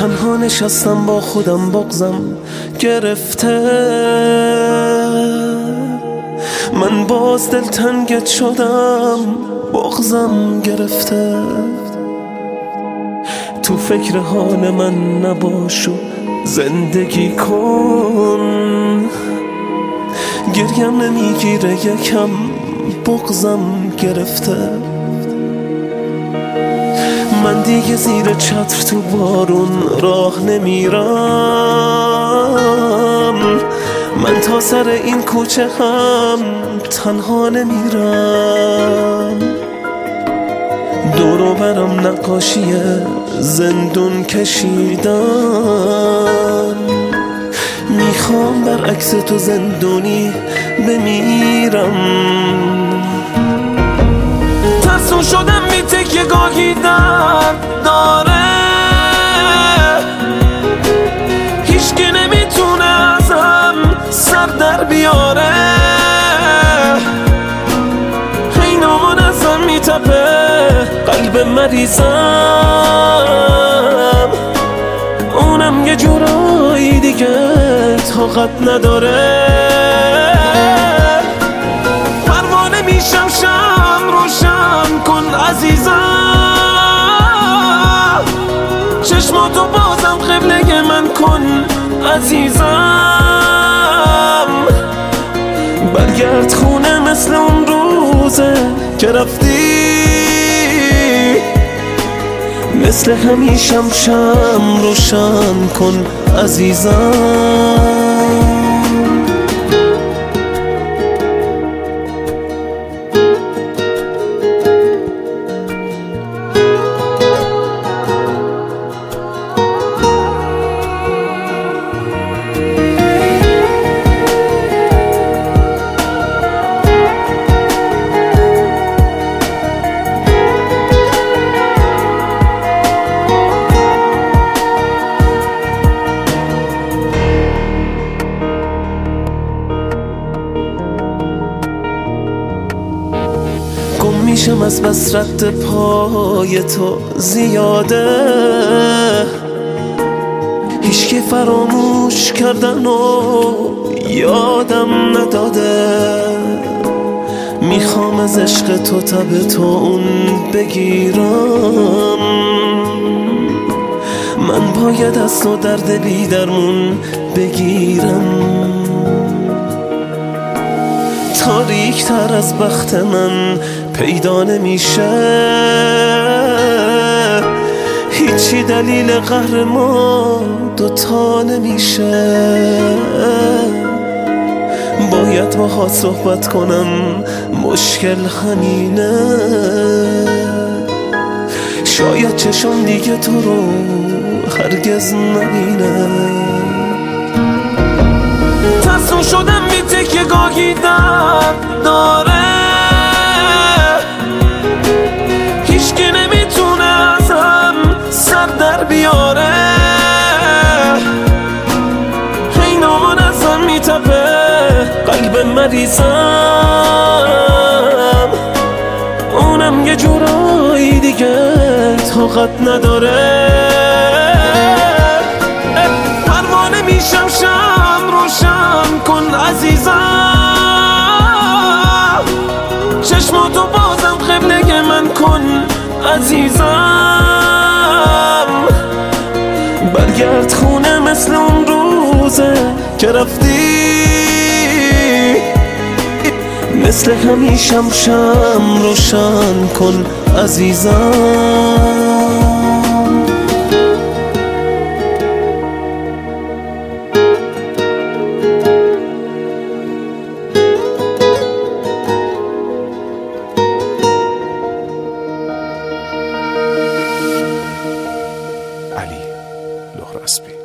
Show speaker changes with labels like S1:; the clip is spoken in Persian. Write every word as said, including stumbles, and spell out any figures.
S1: تنها نشستم با خودم بغضم گرفته، من باز دلتنگت شدم بغضم گرفته. تو فکر حال من نباش و زندگی کن، گریم نمیگیره یکم بغضم گرفته. من دیگه زیر چتر تو بارون راه نمیرم، من تا سر این کوچه هم تنها نمیرم. دور و برم نقاشی زندون کشیدم، میخوام برعکس تو زندونی بمیرم. ترسون شدم بی تکیه گاهی درد داره، هیچکی نمیتونه ازم سر در بیاره. اینامان ازم میتپه قلب مریضم، اونم یه جورایی دیگه طاقت نداره. پروانه میشم شم روشن کن عزیزم، چشماتو بازم قبله من کن عزیزم. برگرد خونه مثل اون روزه که رفتی، مثل همیشم شم روشن کن عزیزم. گم میشم از بس رد پای تو زیاده، هیچکی فراموش کردن و یادم نداده. میخوام از عشق تو تب تو اون بگیرم، من باید از تو درد بی درمون بگیرم. تاریک تر از بخت من پیدا نمیشه، هیچی دلیل قهر ما دوتا نمیشه. باید باهات صحبت کنم مشکل همینه، شاید چشم دیگه تو رو هرگز نبینه. ترسون شدم بی تکیه گاهی درد داره، هیچکی نمیتونه ازم سر در بیاره. اینامان ازم میتپه قلب مریضم، اونم یه جورایی دیگه طاقت نداره. پروانه میشم شم روشن کن عزیزم، چشماتو بازم قبله من کن عزیزم. برگرد خونه مثل اون روزه که رفتی، مثل همیشم شم روشن کن عزیزم.
S2: علی لهراسبی.